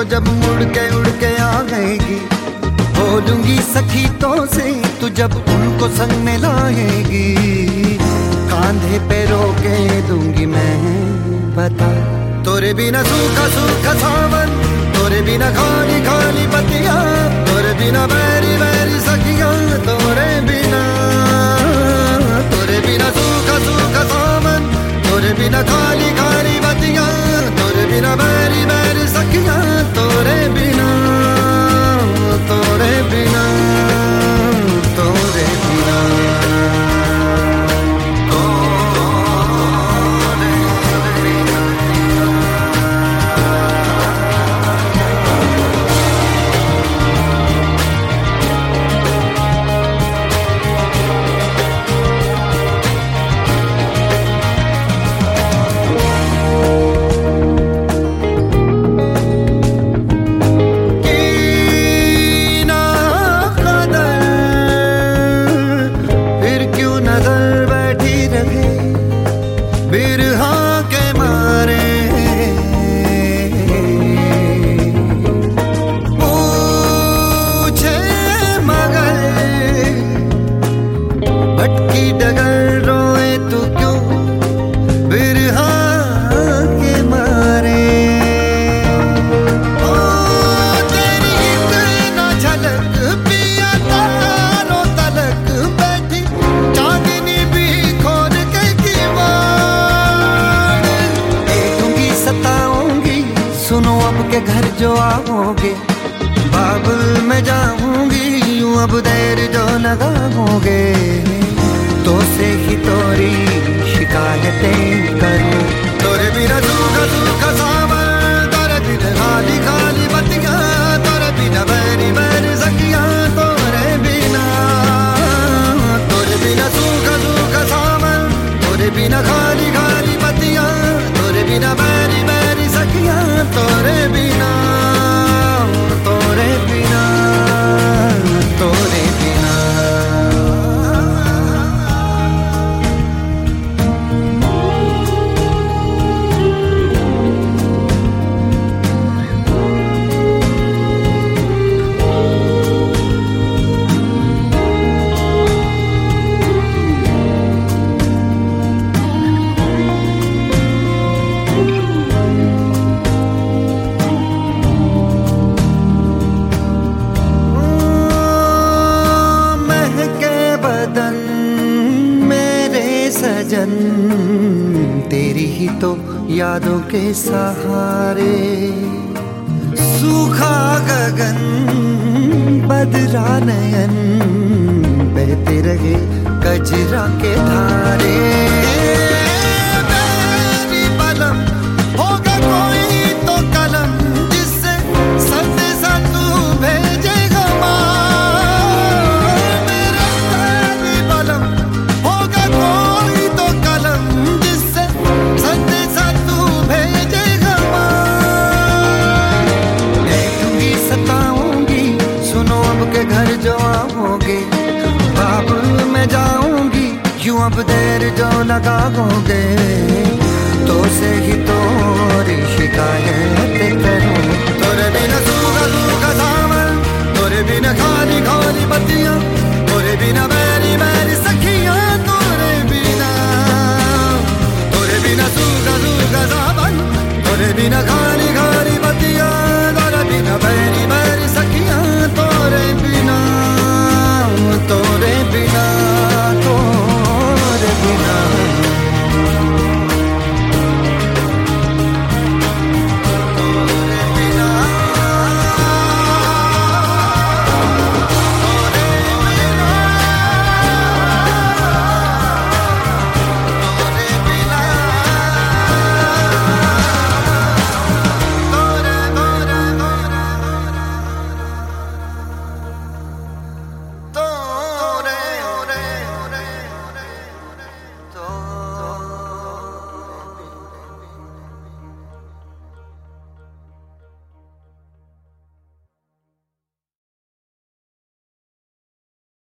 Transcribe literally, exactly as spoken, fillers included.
जब मुड़ के उड़ के आएगी, बोलूंगी सखी तो से तू जब उनको संग में लाएगी। कांधे पे रोके दूंगी मैं, बता तोरे बिना सूखा सूखा सावन, तोरे बिना खाली खाली पतिया, तोरे बिना बैरी बैरी सखिया, तोरे बिना तोरे बिना सूखा सूखा सावन, तोरे बिना खाली खाली पतिया, तोरे बिना बैरी बैरी सखिया, तोरे बिना तोरे बिना तोरे बिना के घर जो आओगे, बाबुल में जाऊंगी यूं अब देर जो लगाओगे, तो से ही तोरी शिकायतें करूं। तोरे बिना सूखा सूखा सावन, तोरे बिना खाली खाली बतिया, तोरे बिना बैरी बैरी सखिया, तोरे बिना तोरे बिना सूखा सूखा सावन, तोरे बिना खाली खाली बतिया, तोरे बिना बैरी बैरी सखिया, तोरे बिना तोरे बिना तोरे बिना। सजन तेरी ही तो यादों के सहारे, सूखा गगन बदरा नयन, बहते रहे कजरा के धारे। मेरी बलम होगा कोई तो कलम, जिससे संदेशा तू भेजेगा माँ। मेरी बलम होगा कोई तो कलम, जिससे संदेशा तू भेजेगा माँ। देखूंगी सताऊंगी सुनो अब के घर जो आओगे, बाबुल में जाऊंगी यूं अब देर जो लगाओगे, तो से ही तोरी शिकायत करूं। तोरे बिना सूखा सूखा सावन, तोरे बिना खाली खाली बत्तियां, तोरे बिना बैरी बैरी सखियां, तोरे बिना तोरे बिना सूखा सूखा सावन, तोरे बिना खाली खाली बत्तियां, तोरे बिना बैरी